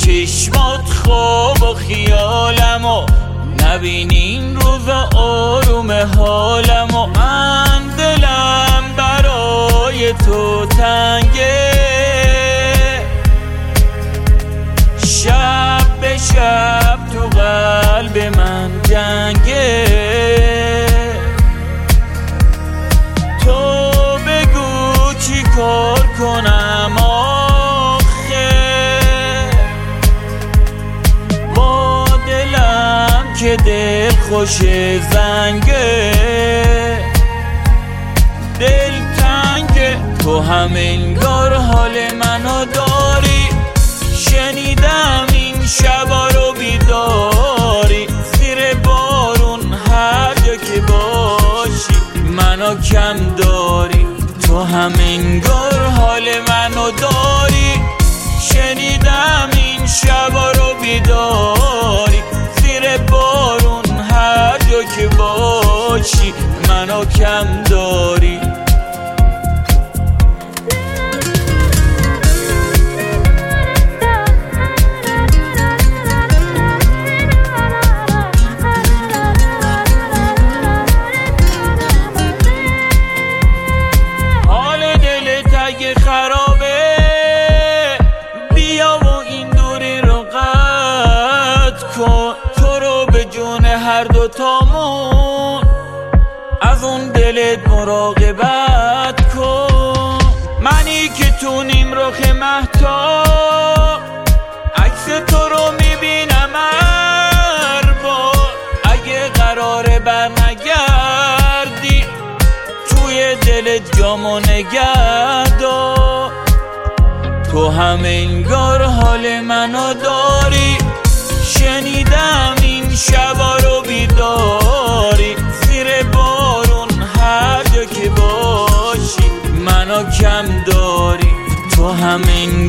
چشمات خواب و خیالمو نبینی این روزا آروم حالمو من دلم برای تو تنگه شب به شب تو قلب من جنگه تو بگو چی کار کنم آخه با دلم که دل خوش زنگه دل تنگه تو هم انگار حال منو داری شنیدم این شبا رو بیداری زیر بارون هر جا که باشی منو کم داری تو هم انگار حال منو داری شنیدم این شبا رو بیداری زیر بارون هر جا که باشی منو کم داری خرابه بیا و این دوری رو قطع کن تو رو به جون هر دوتامون از اون دلت مراقبت کن منی که تو نیم رخ مهتاب عکس تو رو میبینم هر بار اگه قراره برنگردی توی دلت جامو نگهدار تو هم انگار حال منو داری شنیدم این شبا رو بیداری زیر بارون هر جا که باشی منو کم داری تو هم انگار